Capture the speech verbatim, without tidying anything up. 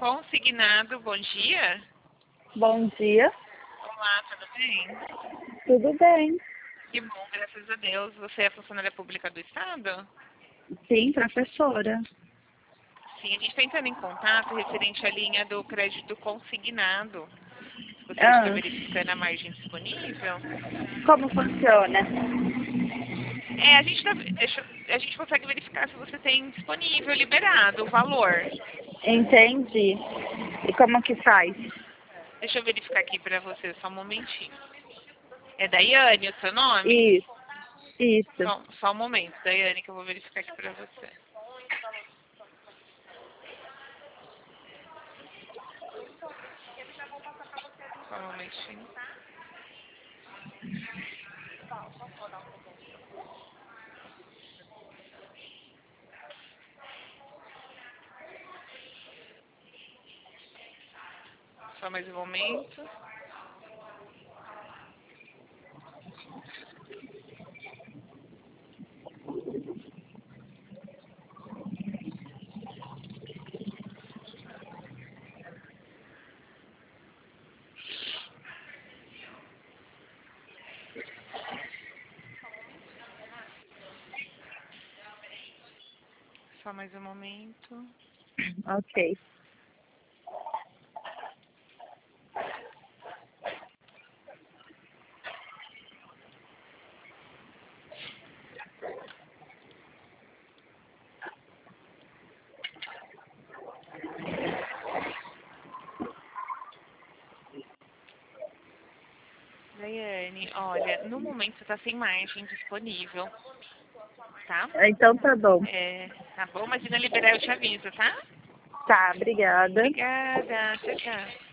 Consignado, bom dia. Bom dia, Olá, tudo bem? tudo bem? Que bom, graças a Deus. Você é funcionária pública do Estado? Sim, professora. Sim, a gente está entrando em contato referente à linha do crédito consignado. Você está Ah, verificando a margem disponível? como funciona? É, a gente, tá, deixa, a gente consegue verificar se você tem disponível, liberado o valor. Entendi. E como que faz? Deixa eu verificar aqui para você, só um momentinho. É Daiane o seu nome? Isso, isso. Só, só um momento, Daiane, que eu vou verificar aqui para você. Só um momentinho. Só mais um momento. Só mais um momento. Ok. Daiane, olha, no momento você está sem margem disponível, tá? Então tá bom. É, tá bom? Mas se não liberar eu te aviso, tá? Tá, obrigada. Obrigada. Tchau, tchau.